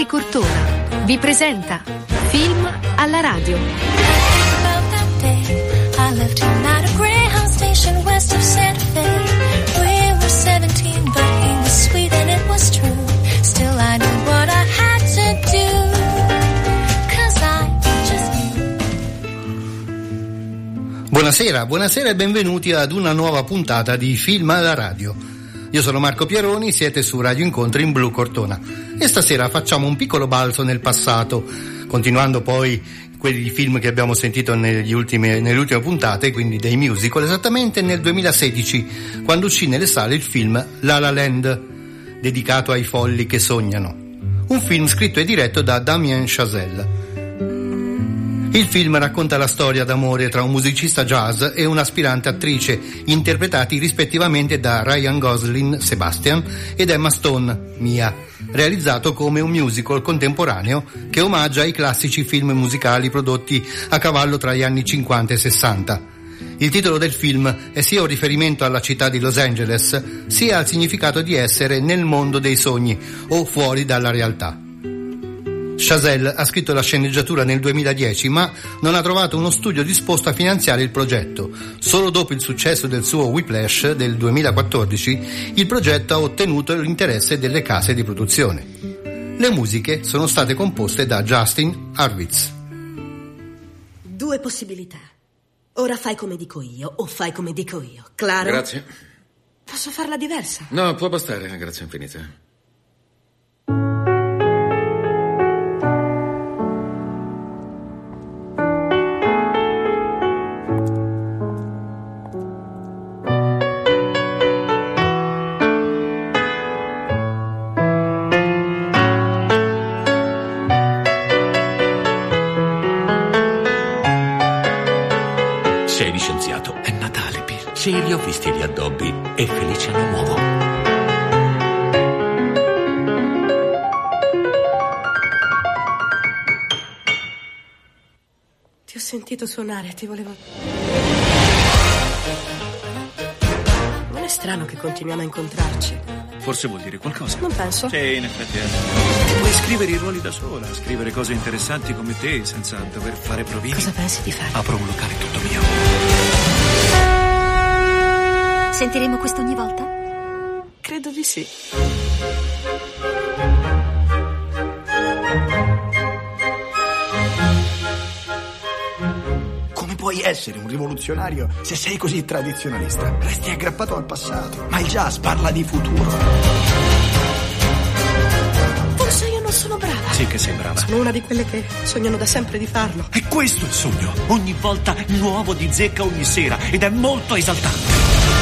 Blue Cortona vi presenta Film alla radio. Buonasera e benvenuti ad una nuova puntata di Film alla radio. Io sono Marco Pieroni, siete su Radio Incontri in Blue Cortona e stasera facciamo un piccolo balzo nel passato, continuando poi quelli film che abbiamo sentito nelle ultime puntate, quindi dei musical, esattamente nel 2016, quando uscì nelle sale il film La La Land, dedicato ai folli che sognano, un film scritto e diretto da Damien Chazelle. Il film racconta la storia d'amore tra un musicista jazz e un'aspirante attrice, interpretati rispettivamente da Ryan Gosling, Sebastian, ed Emma Stone, Mia, realizzato come un musical contemporaneo che omaggia i classici film musicali prodotti a cavallo tra gli anni 50 e 60. Il titolo del film è sia un riferimento alla città di Los Angeles, sia al significato di essere nel mondo dei sogni o fuori dalla realtà. Chazelle ha scritto la sceneggiatura nel 2010, ma non ha trovato uno studio disposto a finanziare il progetto. Solo dopo il successo del suo Whiplash del 2014, il progetto ha ottenuto l'interesse delle case di produzione. Le musiche sono state composte da Justin Hurwitz. 2 possibilità. Ora fai come dico io o fai come dico io. Claro? Grazie. Posso farla diversa? No, può bastare, grazie infinite. Sei licenziato. È Natale, Bill. Sì, li ho visti gli addobbi. E felice anno nuovo. Ti ho sentito suonare, ti volevo... Non è strano che continuiamo a incontrarci? Forse vuol dire qualcosa. Non penso. Sì, in effetti è. Puoi scrivere i ruoli da sola, scrivere cose interessanti come te, senza dover fare provini. Cosa pensi di fare? Apro un locale tutto mio. Sentiremo questo ogni volta? Credo di sì. Come puoi essere un rivoluzionario se sei così tradizionalista? Resti aggrappato al passato. Ma il jazz parla di futuro. Forse io non sono brava. Sì che sei brava. Sono una di quelle che sognano da sempre di farlo. E questo è il sogno. Ogni volta nuovo di zecca ogni sera. Ed è molto esaltante.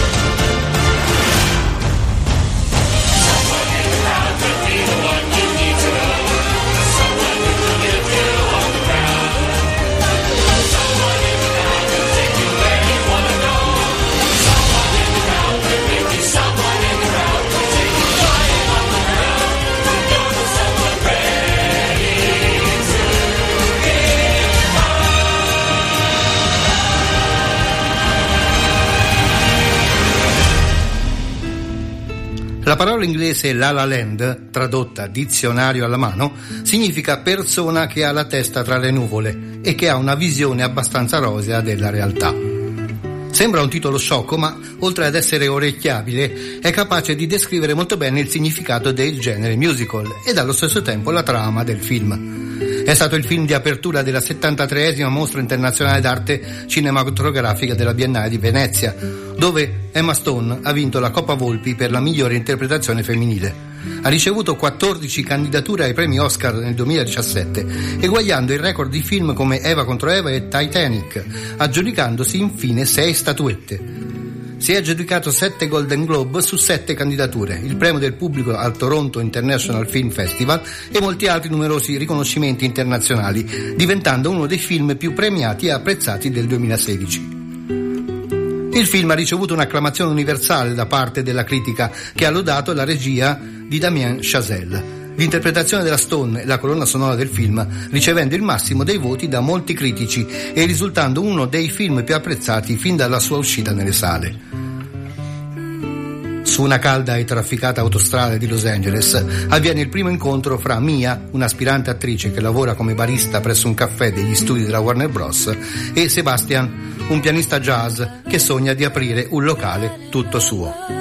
La parola inglese La La Land, tradotta dizionario alla mano, significa persona che ha la testa tra le nuvole e che ha una visione abbastanza rosea della realtà. Sembra un titolo sciocco, ma oltre ad essere orecchiabile, è capace di descrivere molto bene il significato del genere musical ed allo stesso tempo la trama del film. È stato il film di apertura della 73esima Mostra Internazionale d'Arte Cinematografica della Biennale di Venezia, dove Emma Stone ha vinto la Coppa Volpi per la migliore interpretazione femminile. Ha ricevuto 14 candidature ai premi Oscar nel 2017, eguagliando il record di film come Eva contro Eva e Titanic, aggiudicandosi infine 6 statuette. Si è aggiudicato 7 Golden Globe su 7 candidature, il premio del pubblico al Toronto International Film Festival e molti altri numerosi riconoscimenti internazionali, diventando uno dei film più premiati e apprezzati del 2016. Il film ha ricevuto un'acclamazione universale da parte della critica, che ha lodato la regia di Damien Chazelle, l'interpretazione della Stone e la colonna sonora del film, ricevendo il massimo dei voti da molti critici e risultando uno dei film più apprezzati fin dalla sua uscita nelle sale. Su una calda e trafficata autostrada di Los Angeles avviene il primo incontro fra Mia, un'aspirante attrice che lavora come barista presso un caffè degli studi della Warner Bros., e Sebastian, un pianista jazz che sogna di aprire un locale tutto suo.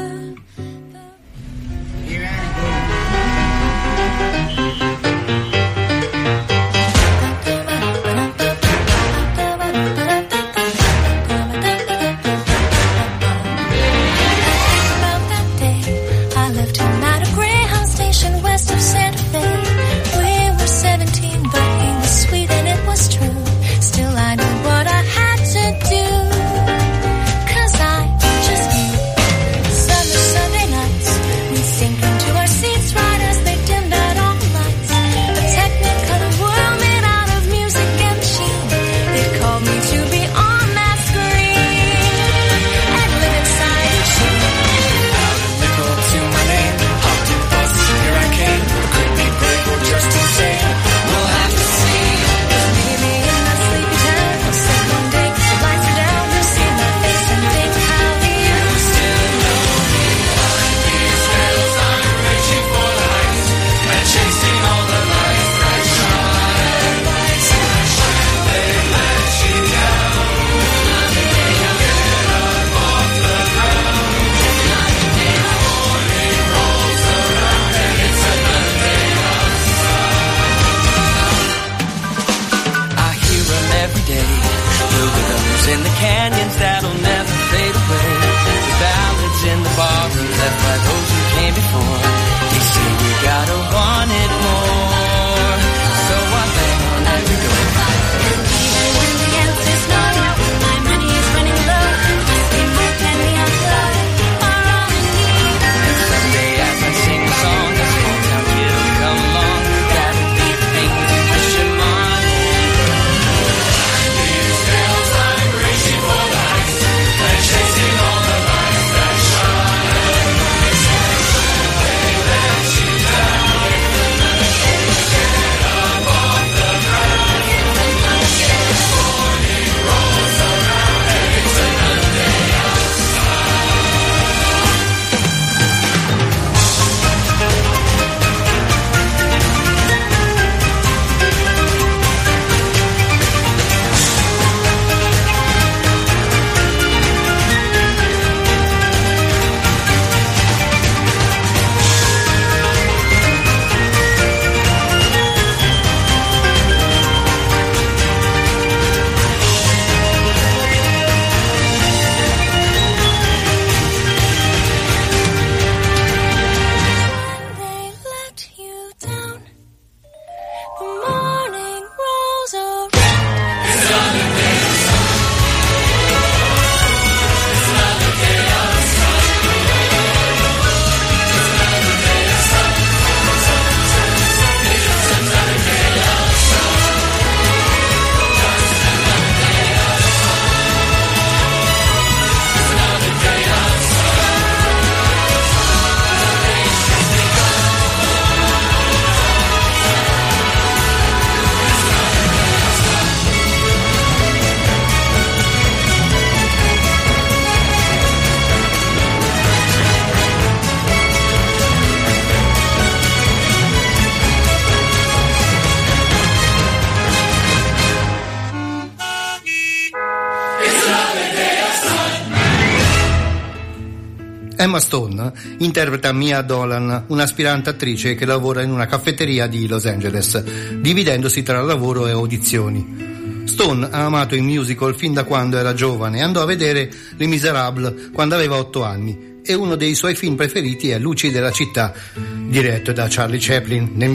Emma Stone interpreta Mia Dolan, un'aspirante attrice che lavora in una caffetteria di Los Angeles, dividendosi tra lavoro e audizioni. Stone ha amato i musical fin da quando era giovane e andò a vedere Les Misérables quando aveva 8 anni, e uno dei suoi film preferiti è Luci della città, diretto da Charlie Chaplin nel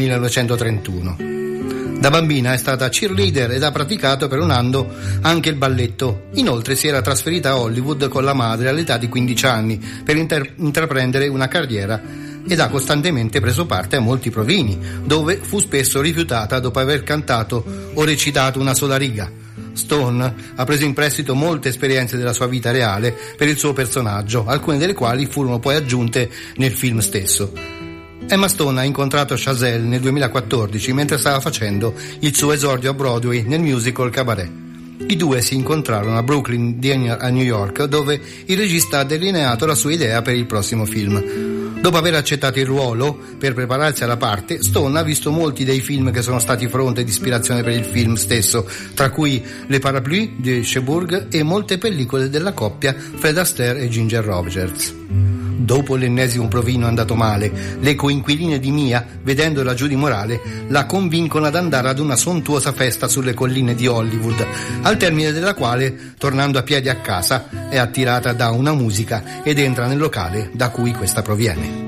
1931. Da bambina è stata cheerleader ed ha praticato per un anno anche il balletto. Inoltre si era trasferita a Hollywood con la madre all'età di 15 anni per intraprendere una carriera, ed ha costantemente preso parte a molti provini, dove fu spesso rifiutata dopo aver cantato o recitato una sola riga. Stone ha preso in prestito molte esperienze della sua vita reale per il suo personaggio, alcune delle quali furono poi aggiunte nel film stesso. Emma Stone ha incontrato Chazelle nel 2014 mentre stava facendo il suo esordio a Broadway nel musical Cabaret. I due si incontrarono a Brooklyn, Daniel a New York, dove il regista ha delineato la sua idea per il prossimo film. Dopo aver accettato il ruolo per prepararsi alla parte, Stone ha visto molti dei film che sono stati fonte di ispirazione per il film stesso, tra cui Le Parapluie di Cherbourg e molte pellicole della coppia Fred Astaire e Ginger Rogers. Dopo l'ennesimo provino andato male, le coinquiline di Mia, vedendo la Judy morale, la convincono ad andare ad una sontuosa festa sulle colline di Hollywood, al termine della quale, tornando a piedi a casa, è attirata da una musica ed entra nel locale da cui questa proviene.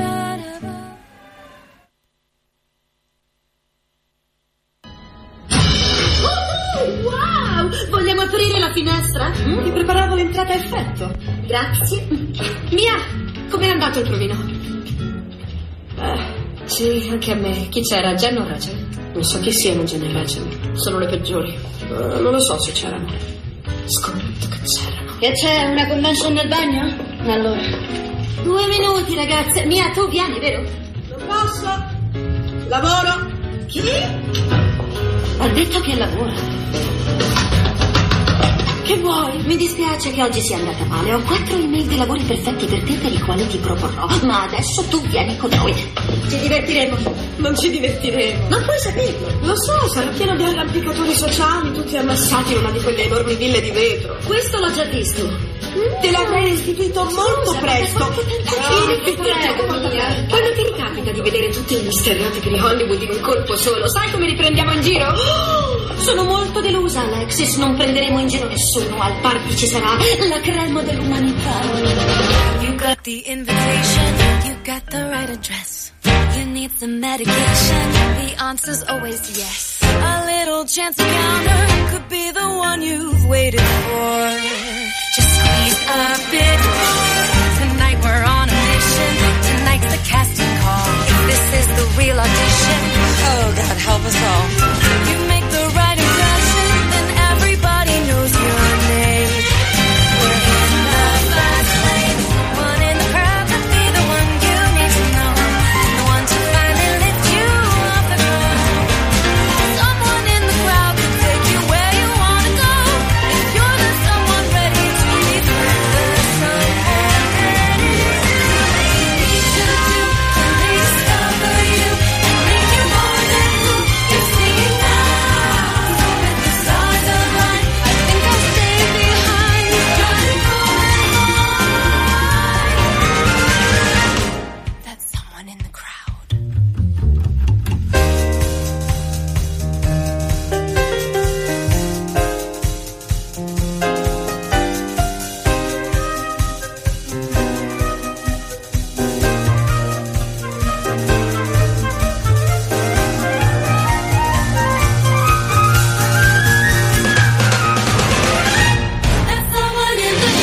Vogliamo aprire la finestra? Ti preparavo l'entrata a effetto. Grazie. Mia, com'è andato il provino? Sì, anche a me. Chi c'era? Jen o Rachel? Non so chi siano Jen e Rachel. Sono le peggiori. Non lo so se c'erano. Scommetto che c'erano. Che c'è? Una convention nel bagno? Allora. 2 minuti, ragazze. Mia, tu vieni, vero? Non posso. Lavoro. Chi? Ha detto che lavora. Che vuoi? Mi dispiace che oggi sia andata male. Ho 4 email di lavori perfetti per te per i quali ti proporrò. Ma adesso tu vieni con noi. Ci divertiremo. Non ci divertiremo. Non puoi saperlo. Lo so, sarà pieno di arrampicatori sociali, tutti ammassati in una di quelle enormi ville di vetro. Questo l'ho già visto. Te l'avrei restituito molto presto. Quando ti ricapita di vedere tutti gli stereotipi di Hollywood in un colpo solo, sai come li prendiamo in giro? Sono molto delusa, Alexis. Non prenderemo in giro nessuno. Al party ci sarà la crema dell'umanità. You got the invitation, you got the right address. You need some medication, the answer's always yes. A little chance encounter could be the one you've waited for. Just squeeze a bit more. Tonight we're on a mission. Tonight's the casting call. If this is the real audition, oh God, help us all. You make the right impression, then everybody knows your name. We're in the fast lane. One in the crowd could be the one you need to know. The one to finally lift you off the ground. Someone in the crowd could take you where you want to go. If you're the someone ready to leave, the someone ready to discover you and make you more than who you see now. With the stars align, I think I'll stay behind, driving home and home. That's someone in the crowd. That's someone in the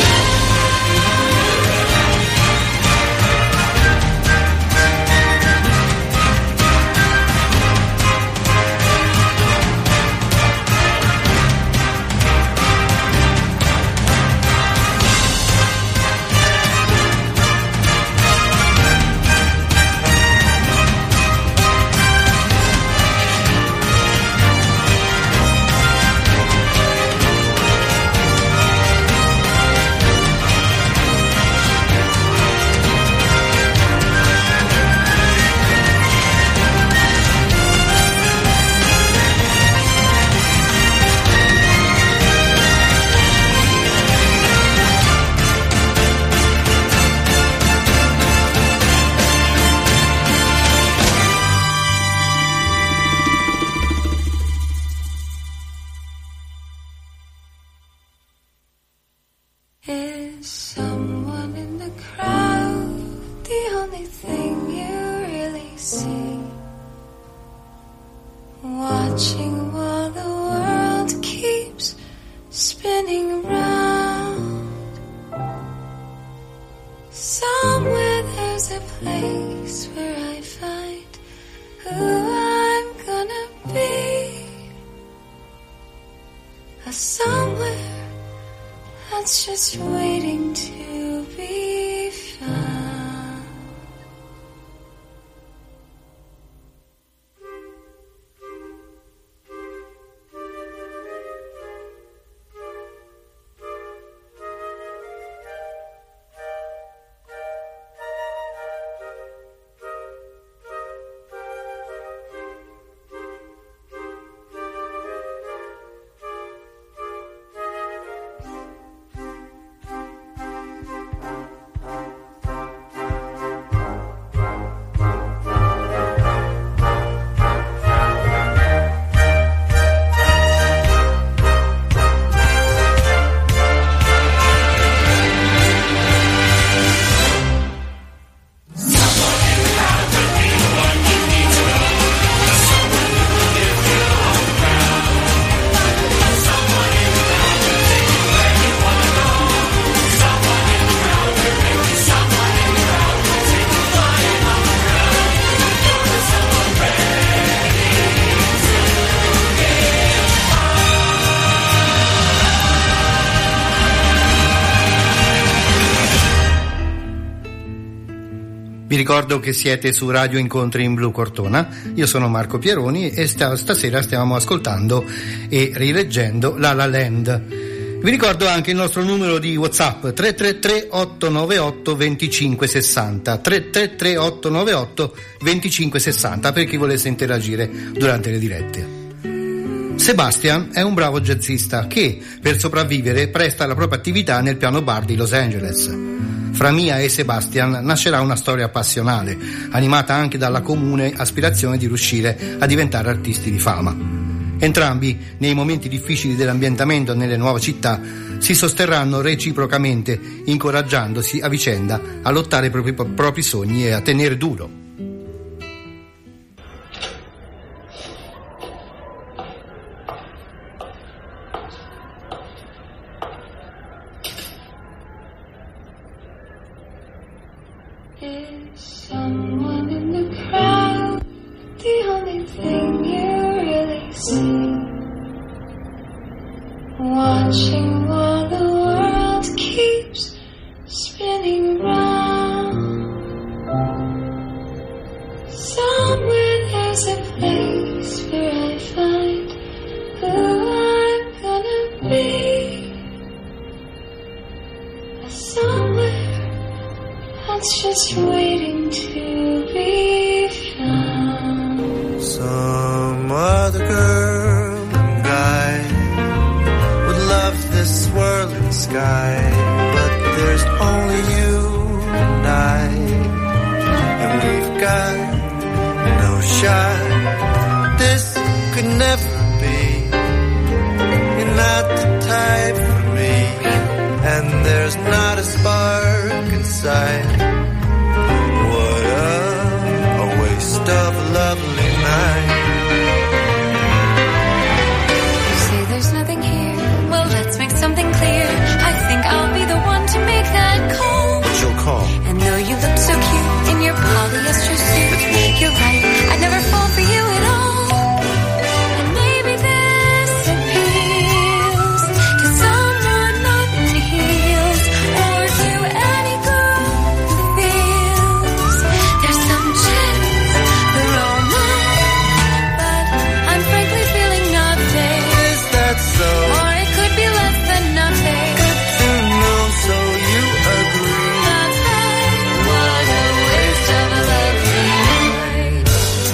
Is someone in the crowd the only thing you really see? Watching while the world keeps spinning around. Somewhere there's a place where I find who I'm gonna be. A somewhere that's just waiting to be found. Vi ricordo che siete su Radio Incontri in Blu Cortona, io sono Marco Pieroni e stasera stiamo ascoltando e rileggendo La La Land. Vi ricordo anche il nostro numero di WhatsApp 333 898 2560, 333 898 2560 per chi volesse interagire durante le dirette. Sebastian è un bravo jazzista che, per sopravvivere, presta la propria attività nel piano bar di Los Angeles. Fra Mia e Sebastian nascerà una storia passionale, animata anche dalla comune aspirazione di riuscire a diventare artisti di fama. Entrambi, nei momenti difficili dell'ambientamento nelle nuove città, si sosterranno reciprocamente, incoraggiandosi a vicenda a lottare per i propri sogni e a tenere duro. Someone in the crowd, the only thing you really see. Watching while the world keeps spinning round. Somewhere there's a place where I find who I'm gonna be. Somewhere that's just waiting to be found. Some other girl and guy would love this swirling sky, but there's only you and I, and we've got no shot. This could never be. You're not the type for me, and there's not a spark inside. What a waste of a lovely night. You say there's nothing here, well let's make something clear. I think I'll be the one to make that call. But you'll call. And though you look so cute in your polyester suit, you're right, I'd never fall for you at all. And maybe this appeals to someone not in heels, or to any girl who feels there's some chance the romance, but I'm frankly feeling nothing. Is that so? Or it could be less than nothing. Good to know, so you agree. That's right, what a waste of a lovely night.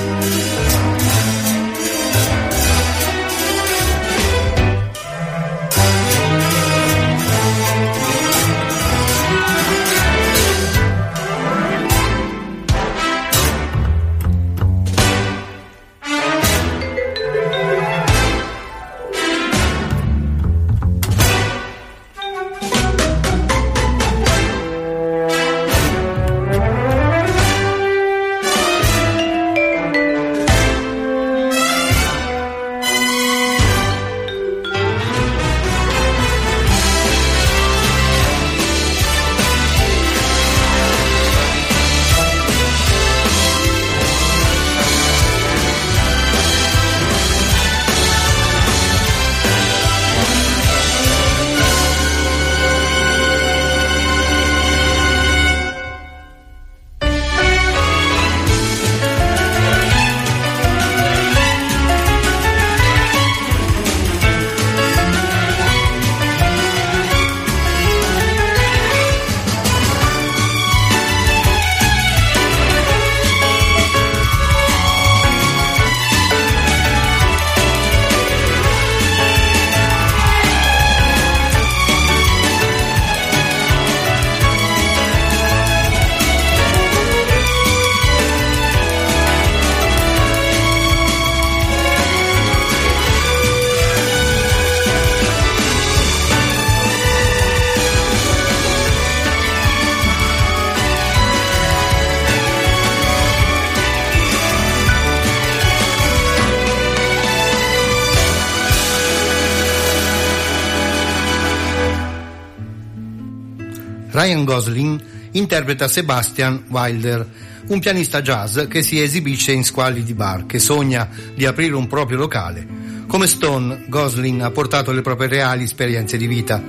Ryan Gosling interpreta Sebastian Wilder, un pianista jazz che si esibisce in squalidi bar, che sogna di aprire un proprio locale. Come Stone, Gosling ha portato le proprie reali esperienze di vita.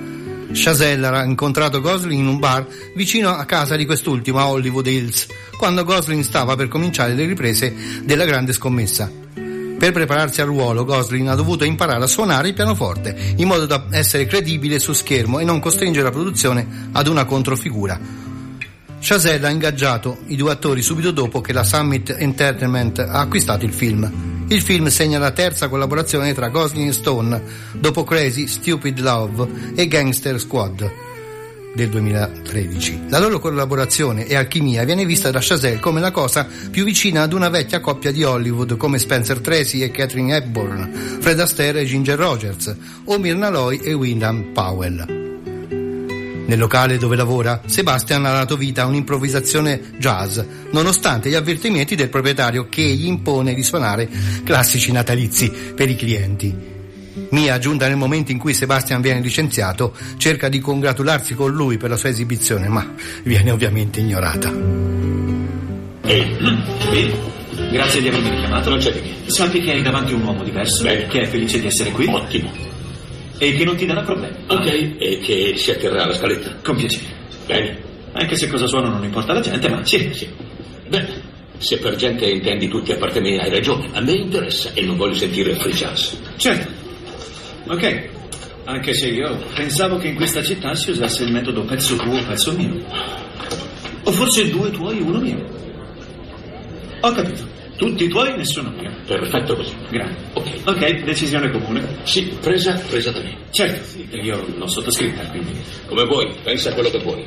Chazelle ha incontrato Gosling in un bar vicino a casa di quest'ultimo a Hollywood Hills, quando Gosling stava per cominciare le riprese della Grande Scommessa. Per prepararsi al ruolo, Gosling ha dovuto imparare a suonare il pianoforte in modo da essere credibile su schermo e non costringere la produzione ad una controfigura. Chazelle ha ingaggiato i due attori subito dopo che la Summit Entertainment ha acquistato il film. Il film segna la terza collaborazione tra Gosling e Stone dopo Crazy Stupid Love e Gangster Squad del 2013. La loro collaborazione e alchimia viene vista da Chazelle come la cosa più vicina ad una vecchia coppia di Hollywood come Spencer Tracy e Katharine Hepburn, Fred Astaire e Ginger Rogers, o Myrna Loy e Wyndham Powell. Nel locale dove lavora, Sebastian ha dato vita a un'improvvisazione jazz, nonostante gli avvertimenti del proprietario che gli impone di suonare classici natalizi per i clienti. Mia, giunta nel momento in cui Sebastian viene licenziato, cerca di congratularsi con lui per la sua esibizione, ma viene ovviamente ignorata. Ehi, grazie di avermi richiamato. Non c'è di che. Sappi che hai davanti un uomo diverso, bene, che è felice di essere qui. Ottimo. E che non ti darà problemi. Ok, e che si atterrà alla scaletta. Con piacere. Bene. Anche se cosa suono non importa alla gente, ma sì. Bene, se per gente intendi tutti a parte me hai ragione. A me interessa e non voglio sentire free jazz. Certo. Ok. Anche se io pensavo che in questa città si usasse il metodo pezzo tuo, pezzo mio. O forse 2 tuoi, 1 mio. Ho capito. Tutti tuoi, nessuno mio. Perfetto così. Grazie. Ok, decisione comune. Sì, presa da me. Certo, io l'ho sottoscritta, quindi. Come vuoi, pensa a quello che vuoi.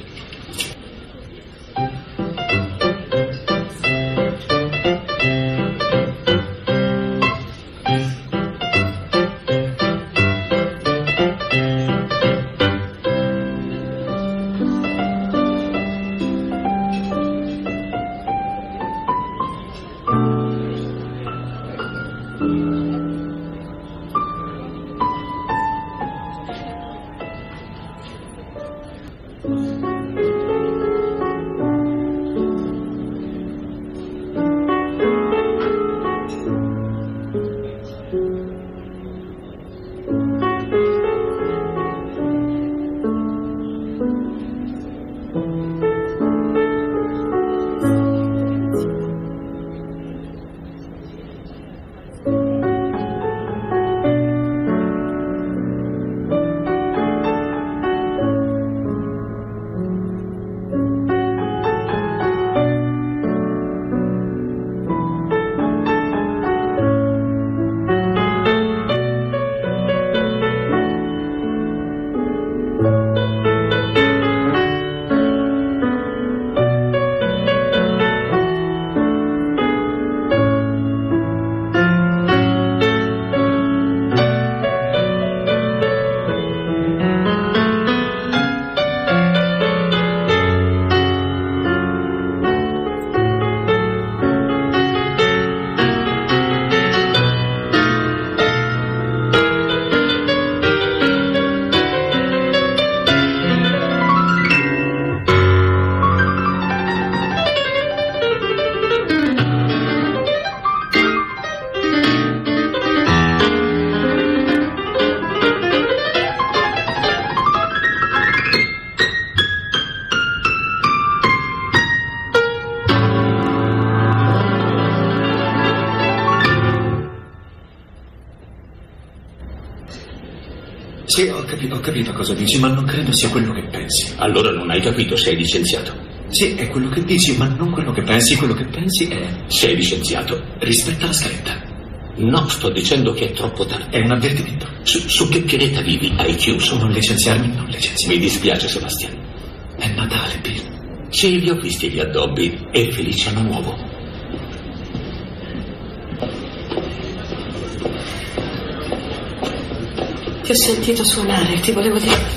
Sì, ho capito cosa dici, ma non credo sia quello che pensi. Allora non hai capito, sei licenziato. Sì, è quello che dici, ma non quello che pensi. Quello che pensi è... Sei licenziato. Rispetta la scaletta. No, sto dicendo che è troppo tardi. È un avvertimento. Su che pianeta vivi? Hai chiuso? Non licenziarmi. Mi dispiace, Sebastian. È Natale, Bill. Sì, li ho visti gli addobbi e felice anno nuovo. Ti ho sentito suonare, ti volevo dire.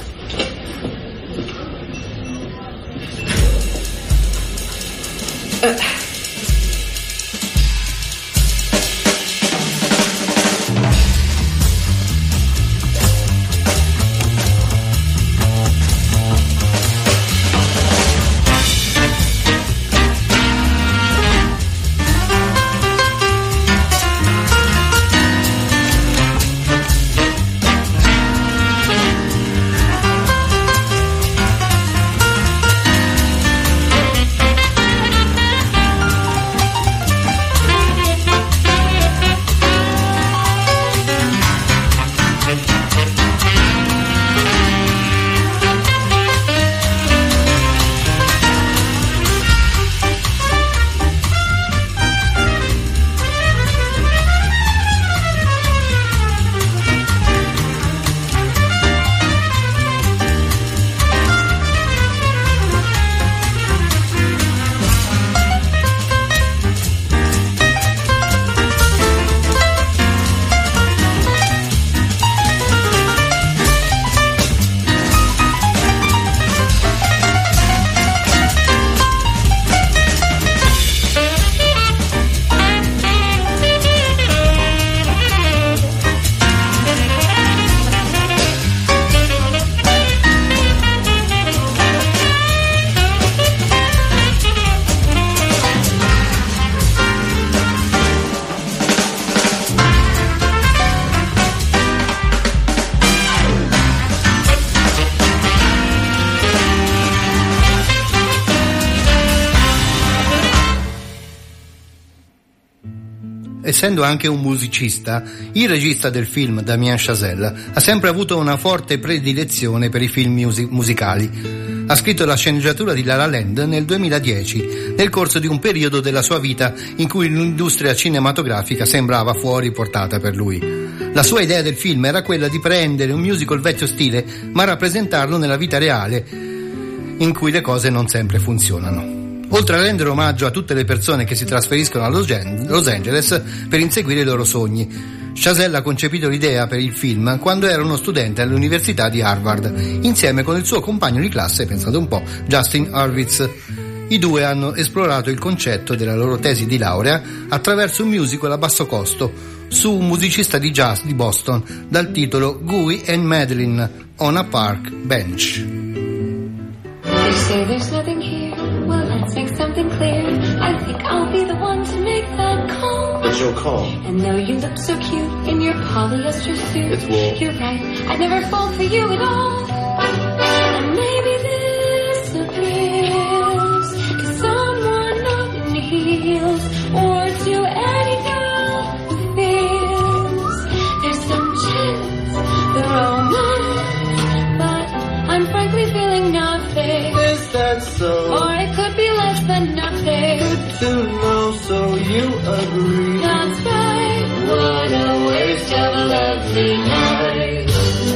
essendo anche un musicista, il regista del film, Damien Chazelle, ha sempre avuto una forte predilezione per i film musicali. Ha scritto la sceneggiatura di La La Land nel 2010, nel corso di un periodo della sua vita in cui l'industria cinematografica sembrava fuori portata per lui. La sua idea del film era quella di prendere un musical vecchio stile, ma rappresentarlo nella vita reale, in cui le cose non sempre funzionano. Oltre a rendere omaggio a tutte le persone che si trasferiscono a Los Angeles per inseguire i loro sogni, Chazelle ha concepito l'idea per il film quando era uno studente all'Università di Harvard, insieme con il suo compagno di classe, pensate un po', Justin Hurwitz. I due hanno esplorato il concetto della loro tesi di laurea attraverso un musical a basso costo su un musicista di jazz di Boston dal titolo Guy and Madeline on a Park Bench. They say there's nothing here. Well, let's make something clear. I think I'll be the one to make that call. It's your call. And though you look so cute in your polyester suit, It's wool. you're right, I'd never fall for you at all. And maybe this appeals to someone not in heels, or to any girl who feels there's some chance, the romance, but I'm frankly feeling nothing. Is that so? Or it could be less than nothing. Good to know, so you agree. That's right. What a waste of a lovely night.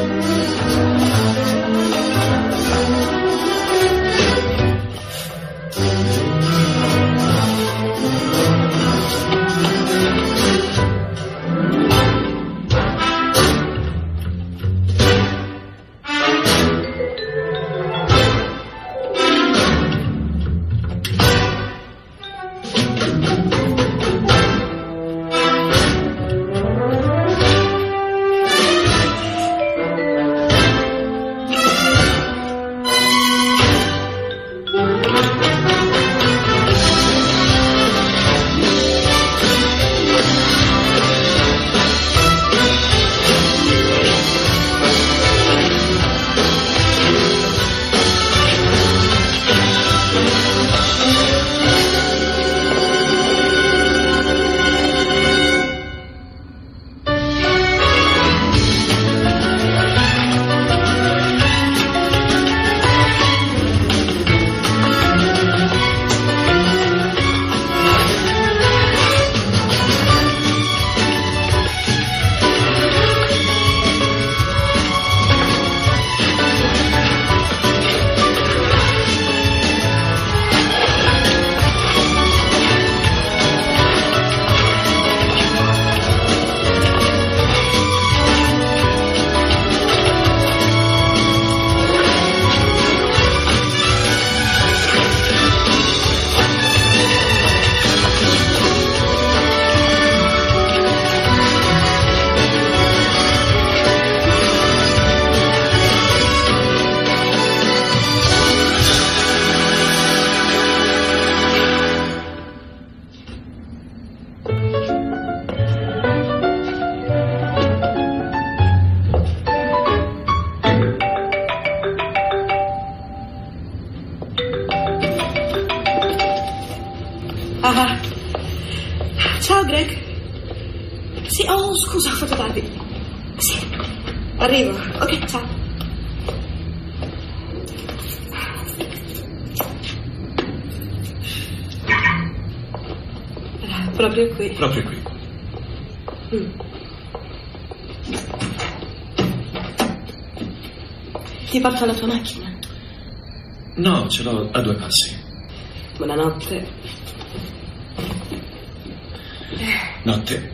Ah. Ciao Greg. Sì, oh scusa, ho fatto tardi. Sì, arrivo. Ok, ciao. Proprio qui. Proprio qui. Ti porto la tua macchina. No, ce l'ho a 2 passi. Buonanotte. Notte.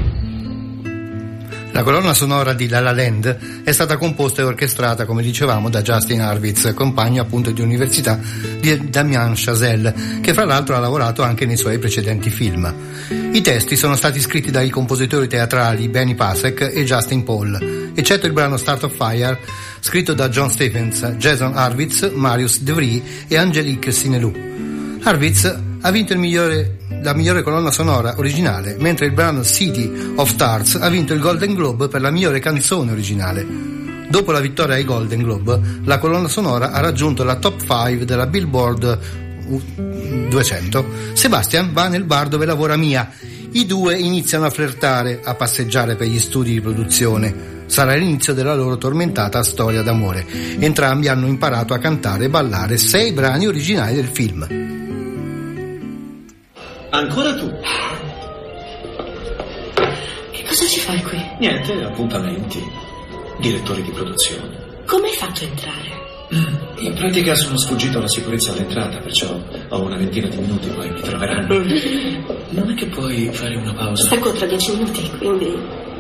La colonna sonora di La La Land è stata composta e orchestrata, come dicevamo, da Justin Hurwitz, compagno appunto di università di Damien Chazelle, che fra l'altro ha lavorato anche nei suoi precedenti film. I testi sono stati scritti dai compositori teatrali Benny Pasek e Justin Paul, eccetto il brano Start of Fire, scritto da John Stephens, Jason Hurwitz, Marius De Vries e Angelique Sinelou. Hurwitz ha vinto la migliore colonna sonora originale, mentre il brano City of Stars ha vinto il Golden Globe per la migliore canzone originale. Dopo la vittoria ai Golden Globe, la colonna sonora ha raggiunto la top 5 della Billboard 200. Sebastian va nel bar dove lavora Mia, I due iniziano a flirtare, a passeggiare per gli studi di produzione. Sarà l'inizio della loro tormentata storia d'amore. Entrambi hanno imparato a cantare e ballare 6 brani originali del film. Ancora tu? Che cosa ci fai qui? Niente, appuntamenti, direttori di produzione. Come hai fatto a entrare? In pratica sono sfuggito alla sicurezza all'entrata, perciò ho una ventina di minuti, poi mi troveranno. Non è che puoi fare una pausa? Stacco tra 10 minuti, quindi...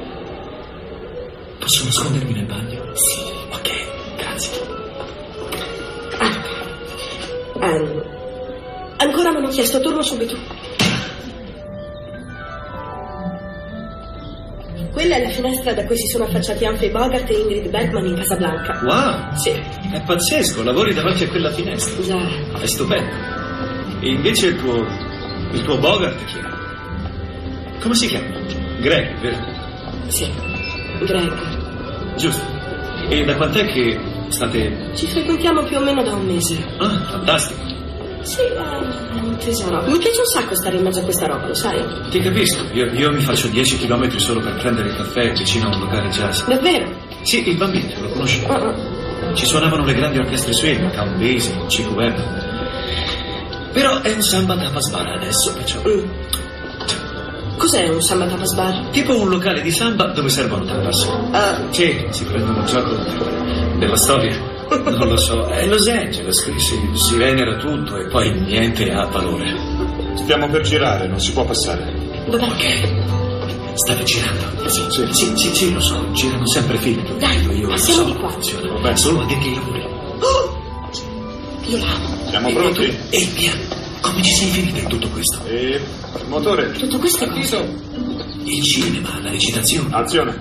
Posso nascondermi nel bagno? Sì. Ok, grazie. Ancora non ho chiesto, torno subito. Quella è la finestra da cui si sono affacciati Humphrey Bogart e Ingrid Bergman in Casablanca. Wow! Sì. È pazzesco, lavori davanti a quella finestra. Già. È stupendo. E invece il tuo Bogart chi è? Come si chiama? Greg, vero? Sì, Greg. Giusto. E da quant'è che state... Ci frequentiamo più o meno da un mese. Ah, fantastico. Sì, è un tesoro. Mi piace un sacco stare in mezzo a questa roba, lo sai? Ti capisco, io mi faccio 10 chilometri solo per prendere il caffè vicino a un locale jazz. Davvero? Sì, il bambino, lo conosci? Ci suonavano le grandi orchestre swing, Count Basie, Chico Webb. Però è un samba tapas bar adesso, perciò... Cos'è un samba tapas bar? Tipo un locale di samba dove servono tapas. Sì, si prendono gioco della storia. Non lo so, è Los Angeles, qui si venera tutto e poi niente ha valore. Stiamo per girare, non si può passare. Dov'è? Ok. State girando? Sì, lo so, girano sempre film. Dai, io passiamo so di qua. Funziona. Vabbè, solo addetti ai lavori. Io l'amo. Siamo pronti? E via, come ci sei finita in tutto questo? E motore. Tutto questo è cosa? Il cinema, la recitazione. Azione.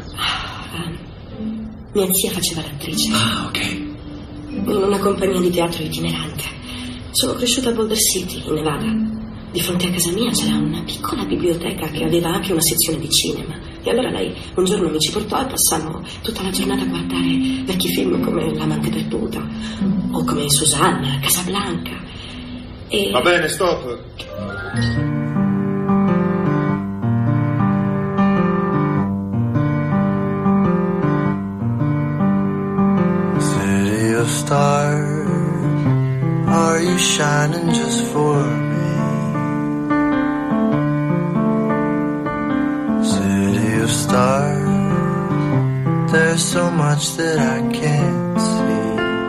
Mia zia faceva l'attrice. Ah, ok. In una compagnia di teatro itinerante. Sono cresciuta a Boulder City, in Nevada. Di fronte a casa mia c'era una piccola biblioteca che aveva anche una sezione di cinema. E allora lei un giorno mi ci portò e passammo tutta la giornata a guardare vecchi film come L'amante perduta o come Susanna, Casablanca. E... Va bene, stop. Stars, are you shining just for me? City of stars, there's so much that I can't see.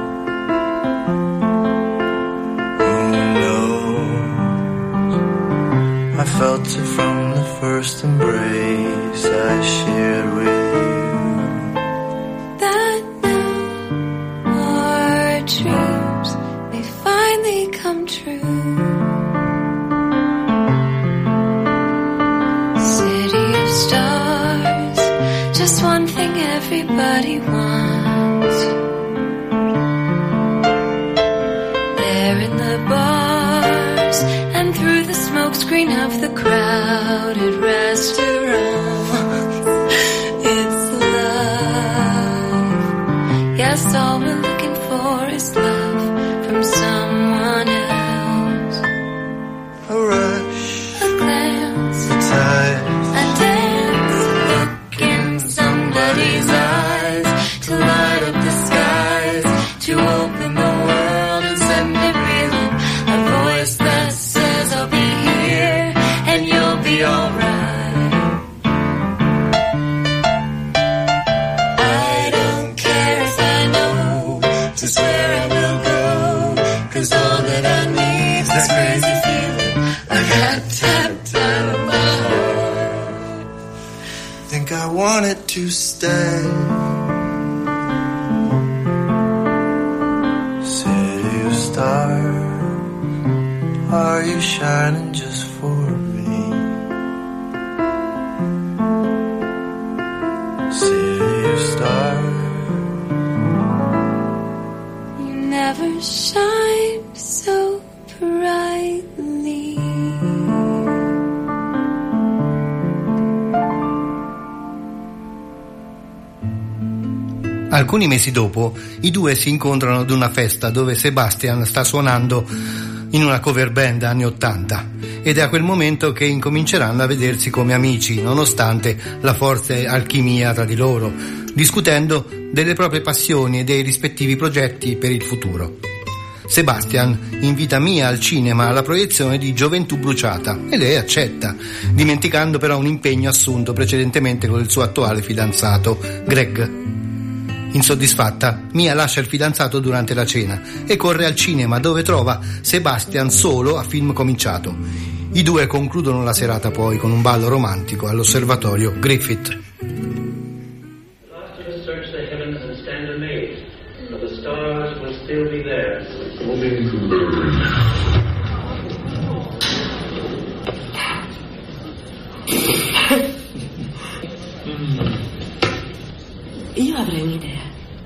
Who knows? I felt it from the first embrace I shared with you. Dreams may finally come true. City of stars, just one thing everybody wants. There in the bars and through the smokescreen of the crowded restaurants, it's love. Yes, all we're looking for is love from someone else. A rush, a glance, a touch, a dance, look in somebody's eyes, to light up the skies, to open the world and send it reeling. A voice that says I'll be here and you'll be alright. Is where I will go, 'cause all that I need is this crazy feeling I got tapped out of my heart. Think I want it to stay. City of stars, are you shining just for me? City of stars, never shine so brightly. Alcuni mesi dopo, i due si incontrano ad una festa dove Sebastian sta suonando in una cover band anni 80, ed è a quel momento che incominceranno a vedersi come amici, nonostante la forte alchimia tra di loro, discutendo delle proprie passioni e dei rispettivi progetti per il futuro. Sebastian invita Mia al cinema alla proiezione di Gioventù bruciata e lei accetta, dimenticando però un impegno assunto precedentemente con il suo attuale fidanzato, Greg. Insoddisfatta, Mia lascia il fidanzato durante la cena e corre al cinema, dove trova Sebastian solo a film cominciato. I due concludono la serata poi con un ballo romantico all'osservatorio Griffith. Io avrei un'idea.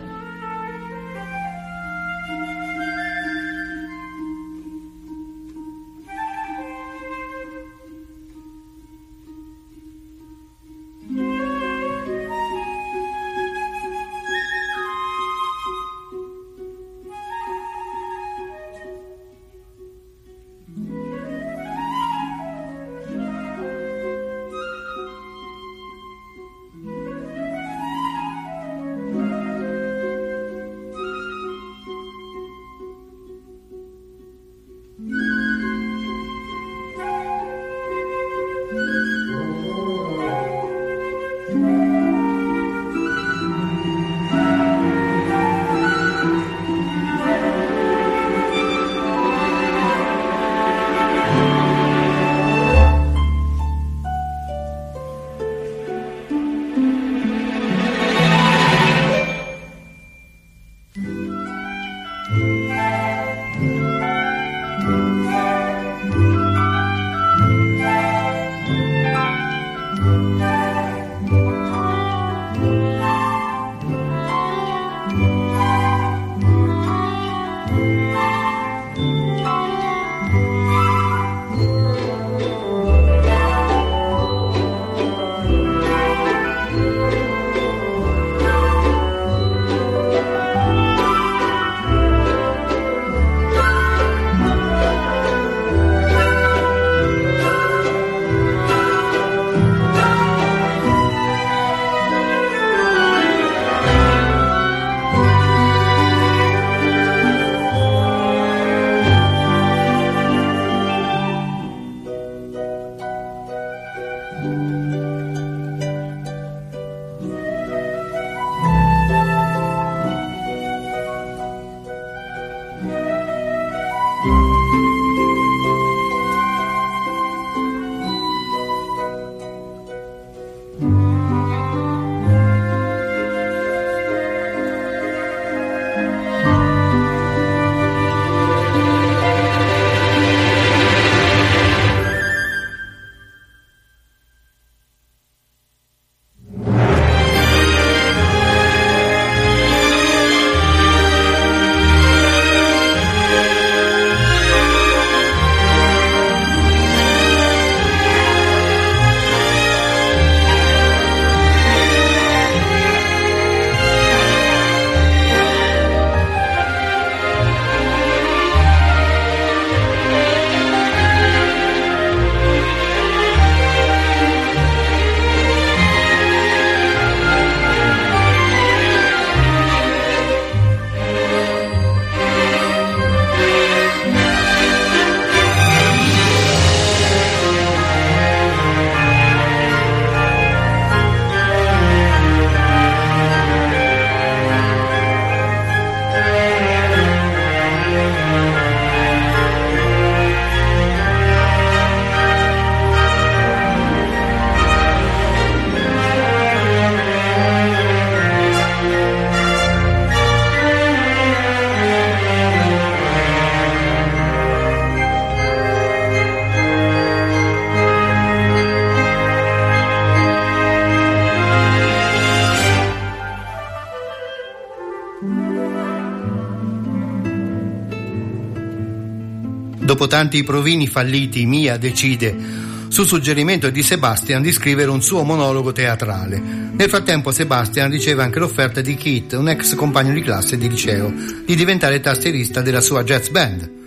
Dopo tanti provini falliti, Mia decide, su suggerimento di Sebastian, di scrivere un suo monologo teatrale. Nel frattempo Sebastian riceve anche l'offerta di Keith, un ex compagno di classe di liceo, di diventare tastierista della sua jazz band.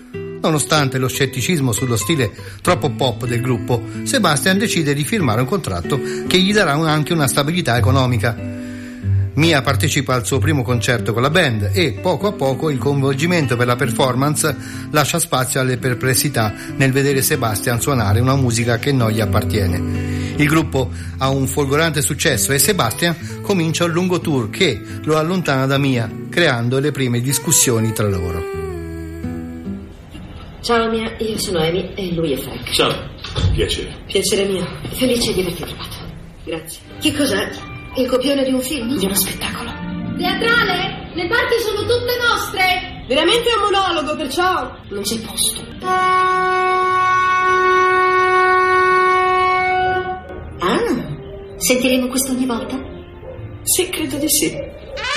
Nonostante lo scetticismo sullo stile troppo pop del gruppo, Sebastian decide di firmare un contratto che gli darà anche una stabilità economica. Mia partecipa al suo primo concerto con la band e poco a poco il coinvolgimento per la performance lascia spazio alle perplessità nel vedere Sebastian suonare una musica che non gli appartiene. Il gruppo ha un folgorante successo e Sebastian comincia un lungo tour che lo allontana da Mia, creando le prime discussioni tra loro. Ciao Mia, io sono Amy e lui è Frank. Ciao, piacere. Piacere mio, felice di averti trovato. Grazie. Che cos'è? Il copione di un film? Di uno spettacolo. Teatrale? Le parti sono tutte nostre! Veramente è un monologo, perciò non c'è posto. Sentiremo questo ogni volta? Sì, credo di sì.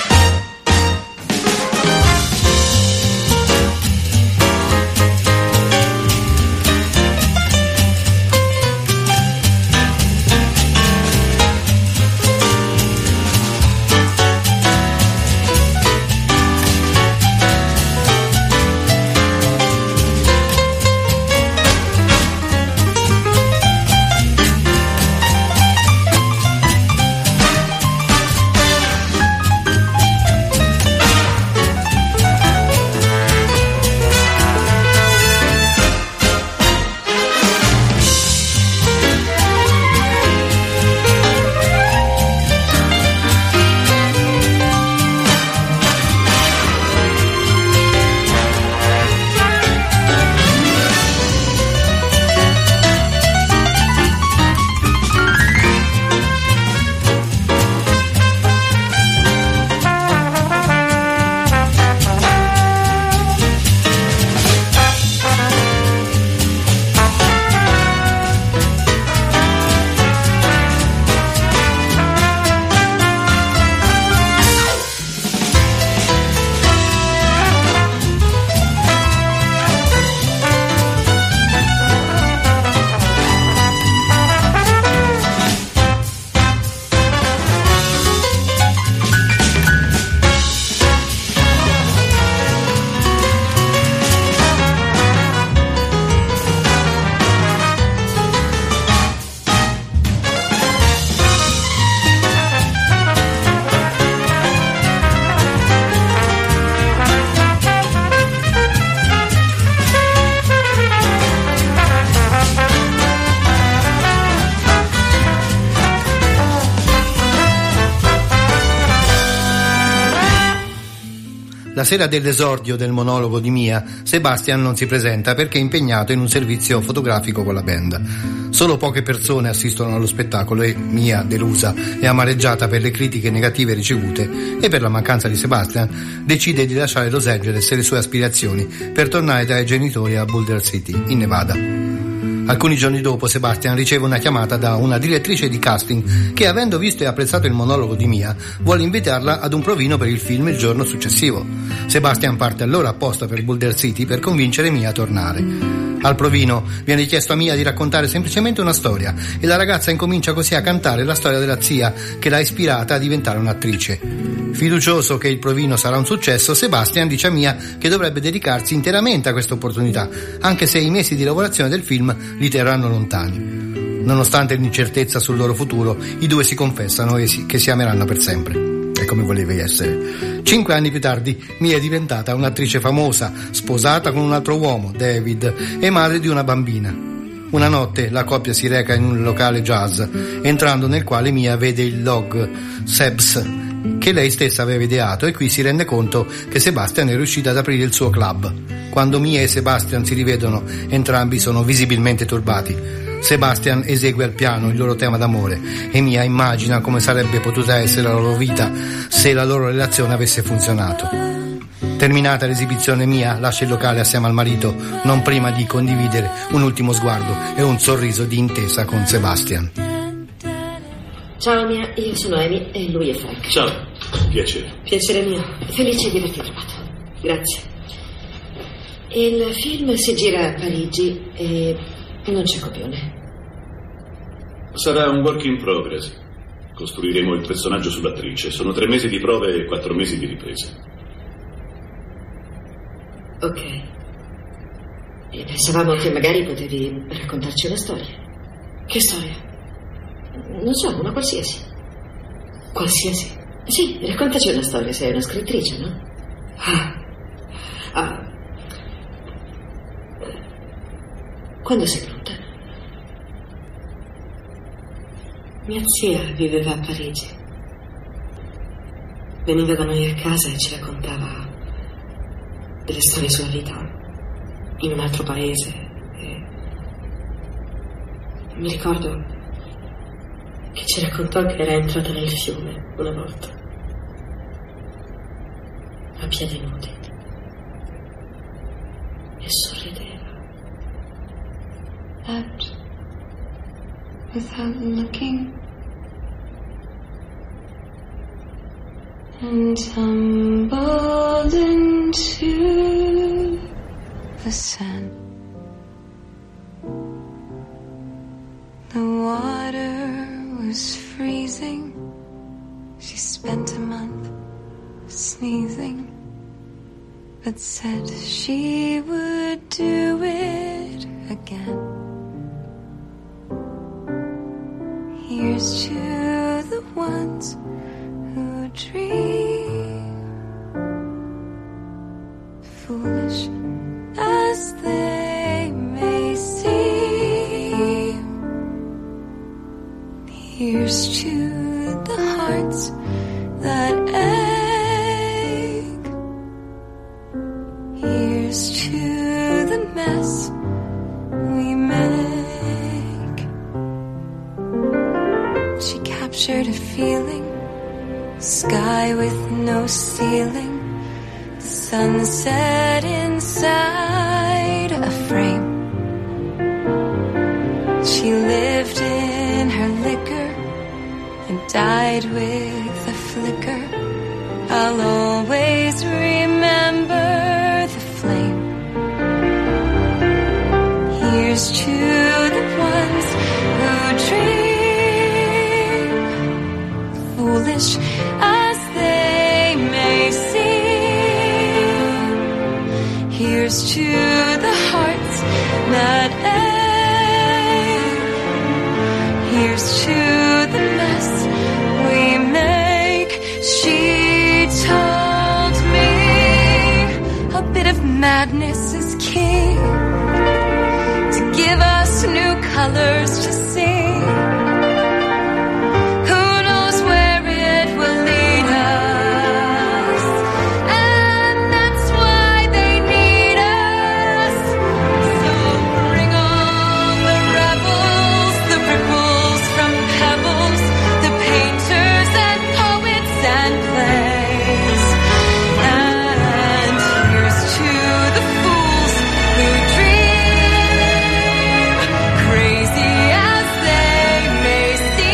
La sera dell'esordio del monologo di Mia, Sebastian non si presenta perché è impegnato in un servizio fotografico con la band. Solo poche persone assistono allo spettacolo e Mia, delusa e amareggiata per le critiche negative ricevute e per la mancanza di Sebastian, decide di lasciare Los Angeles e le sue aspirazioni per tornare dai genitori a Boulder City, in Nevada. Alcuni giorni dopo Sebastian riceve una chiamata da una direttrice di casting che, avendo visto e apprezzato il monologo di Mia, vuole invitarla ad un provino per il film il giorno successivo. Sebastian parte allora apposta per Boulder City per convincere Mia a tornare. Al provino viene chiesto a Mia di raccontare semplicemente una storia e la ragazza incomincia così a cantare la storia della zia che l'ha ispirata a diventare un'attrice. Fiducioso che il provino sarà un successo, Sebastian dice a Mia che dovrebbe dedicarsi interamente a questa opportunità, anche se i mesi di lavorazione del film li terranno lontani. Nonostante l'incertezza sul loro futuro, i due si confessano che si ameranno per sempre. E come volevi essere? 5 anni più tardi, Mia è diventata un'attrice famosa, sposata con un altro uomo, David, e madre di una bambina. Una notte la coppia si reca in un locale jazz, entrando nel quale Mia vede il log Sebs che lei stessa aveva ideato, e qui si rende conto che Sebastian è riuscito ad aprire il suo club. Quando Mia e Sebastian si rivedono, entrambi sono visibilmente turbati. Sebastian esegue al piano il loro tema d'amore e Mia immagina come sarebbe potuta essere la loro vita se la loro relazione avesse funzionato. Terminata l'esibizione, Mia lascia il locale assieme al marito, non prima di condividere un ultimo sguardo e un sorriso di intesa con Sebastian. Ciao Mia, io sono Amy e lui è Frank. Ciao, piacere. Piacere mio, felice di averti trovato. Grazie. Il film si gira a Parigi e non c'è copione. Sarà un work in progress. Costruiremo il personaggio sull'attrice. Sono 3 mesi di prove e 4 mesi di riprese. Ok. E pensavamo che magari potevi raccontarci una storia. Che storia? Non so, una qualsiasi. Qualsiasi? Sì, raccontaci una storia, sei una scrittrice, no? Quando sei pronta? Mia zia viveva a Parigi. Veniva da noi a casa e ci raccontava delle storie sulla vita in un altro paese. E mi ricordo che ci raccontò che era entrata nel fiume una volta, a piedi nudi, e sorrideva. That without looking, and tumbled into the sand. The water was freezing. She spent a month sneezing, but said she would do it again. Here's to the ones who dream, foolish as they may seem. Here's to the hearts that ache. Here's to the mess we make. She captured a feeling, sky with no ceiling, the sunset inside a frame. She lived in her liquor and died with a flicker. I'll always remember the flame. Here's to the ones who dream, foolish as they may seem. Here's to the hearts that ache. Here's to the mess we make. She told me a bit of madness is king, to give us new colors to see. Who knows where it will lead us? And that's why they need us. So bring on the rebels, the ripples from pebbles, the painters and poets and plays. And here's to the fools who dream, crazy as they may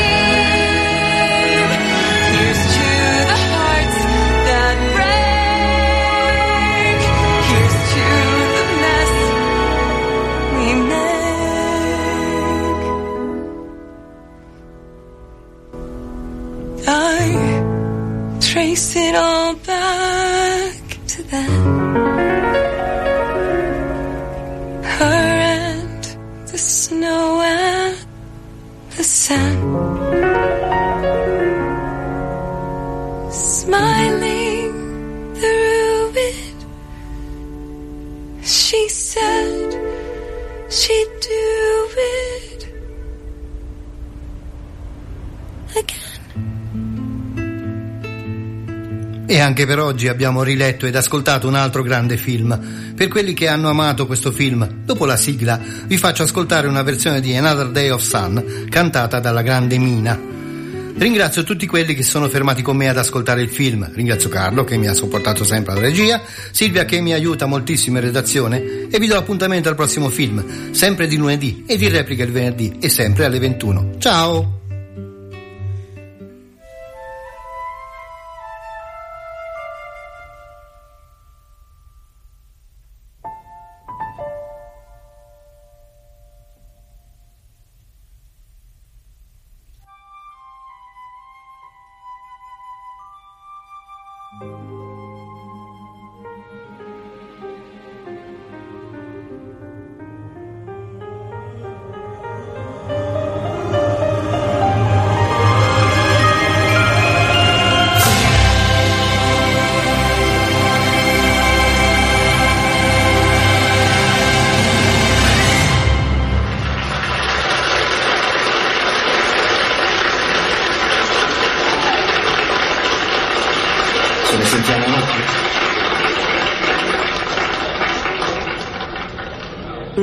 seem. Here's to the hearts that break. Here's to the mess we make. I trace it all back to then. Her and the snow and the sand, smiling through it. She said she'd do it again. E anche per oggi abbiamo riletto ed ascoltato un altro grande film. Per quelli che hanno amato questo film, dopo la sigla vi faccio ascoltare una versione di Another Day of Sun cantata dalla grande Mina. Ringrazio tutti quelli che sono fermati con me ad ascoltare il film. Ringrazio Carlo che mi ha sopportato sempre alla regia, Silvia che mi aiuta moltissimo in redazione, e vi do appuntamento al prossimo film, sempre di lunedì e di replica il venerdì e sempre alle 21. Ciao!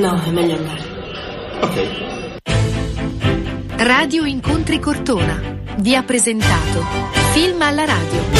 No, è meglio andare. Ok. Radio Incontri Cortona vi ha presentato Film alla radio.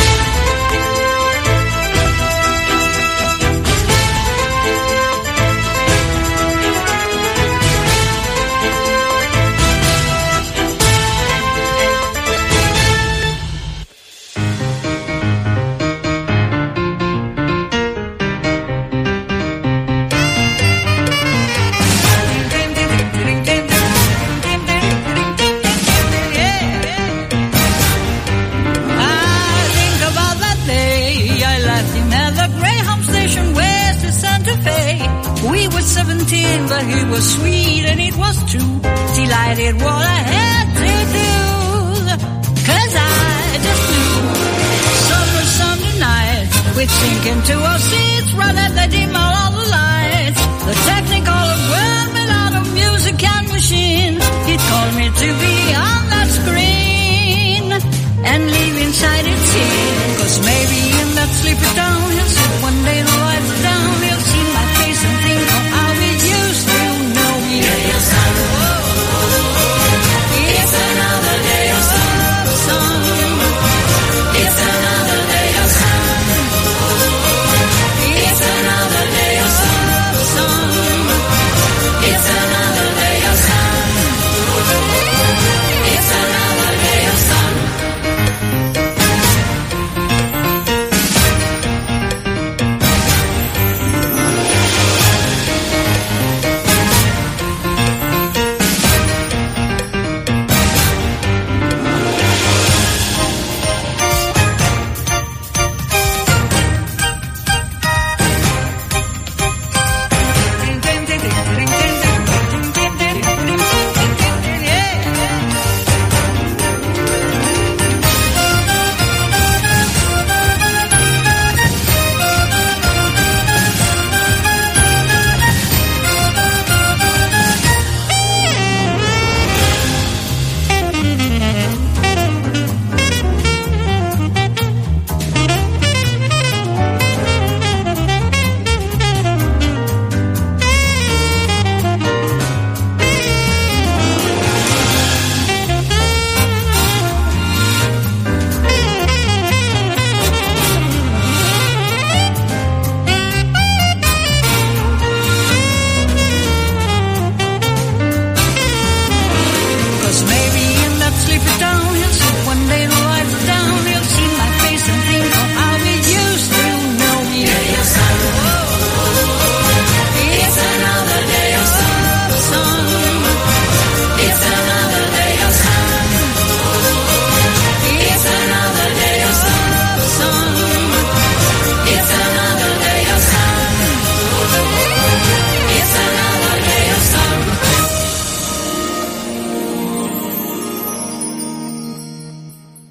We were 17, but he was sweet and it was true. Delighted what I had to do, 'cause I just knew. Summer Sunday night, we'd sink into our seats, right at the dim of all the lights. The technicolor world without a music and machine. He'd call me to be on that screen and leave inside its scene, 'cause maybe in that sleepy town